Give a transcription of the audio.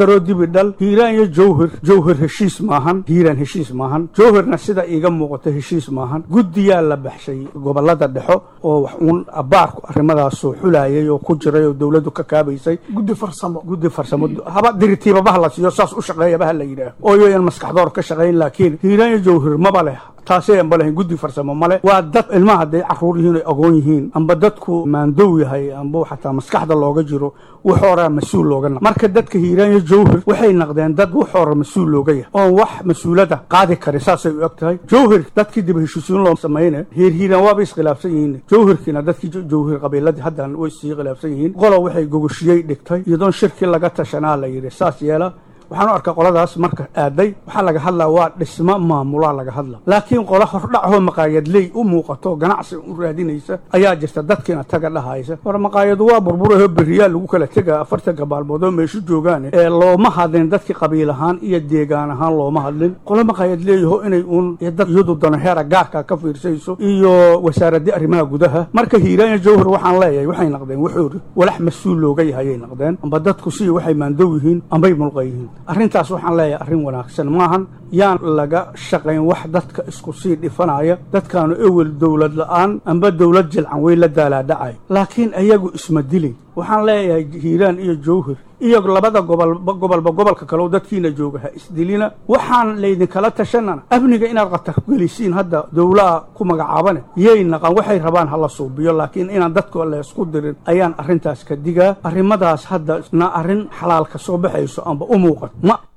daro dibi dhal hiiraan iyo jawhar heshiis maahan hiiraan heshiis maahan jawharna sida iiga muuqato heshiis maahan guddiyaa la baxshay gobolada dhexo oo wax uun abaarku arrimadaasoo xulayay oo ku jiray oo dowladdu ka kaabaysay guddi farsamo haba diritiibabaha la siiyo saas u shaqeeyabaha la yidhaah oo yoyan maskaxdoor ka shaqayn laakiin hiiraan iyo jawhar maba leh taasay amba lahayn guddi farsamo male waa dad ilmaha hadday carruur yihiin ay agoon yihiin amba dadku maandow yahay amba xataa maskaxda looga jiro wuxooraa mas-uul looga marka dadka hiiraan iyo jawhar waxay naqdeen dad wuxoora mas-uul looga yahay oon wax mas-uulada qaadi karin saasay u eg tahay jawhar dadkii dib heshiisiin loo samayne hiiraan waaba iskhilaafsan yihiin jawharkiina dadkii jawhar qabiiladii haddan way sii khilaafsan yihiin qolo waxay gogoshiyey dhigtay iyadoon shirkii laga tashanaa la yidhi saas yeela waxaan u arkaa qoladaas marka aaday waxaa laga hadlaa waa dhismo maamulaa laga hadla laakiin qola hordhacoo maqaayadley u muuqato ganacsi u raadinaysa ayaa jirta dadkiina taga dhahaysa war maqaayadu waa burburaho beriyaa lagu kala tega 40 maalmood oo meeshu joogaan ee looma hadlin dadkii qabiil ahaan iyo deegaan ahaan looma hadlin qola maqaayadleeyaho inay uun dad iyadu danaheera gaarka ka fiirsayso iyo wasaaradda arrimaha gudaha marka hiiraan iyo jawhar waxaan leeyahay waxay naqdeen wuxuu walax mas-uul looga yahay naqdeen amba dadku si waxay maandow yihiin ambay mulqayihiin arrintaas waxaan leeyahay arrin wanaagsan maahan yaan laga shaqayn wax dadka isku sii dhifanaya dadkaanu ewel dowlad la'aan amba dowlad jilcan way la daalaadhacay laakiin ayagu isma dilin waxaan leeyahay hiiraan iyo jawhar iyo labada gobolka kale oo dadkiina jooga ha isdilina waxaan laydinkala tashanana amniga inaad qatar gelisiin hadda dowlada ku magacaabane yay naqan waxay rabaan hala suubiyo laakiin inaan dadka la isku dirin ayaan arrintaas ka digaa arrimadaas hadda na arrin xalaal ka soo baxayso amba u muuqat ma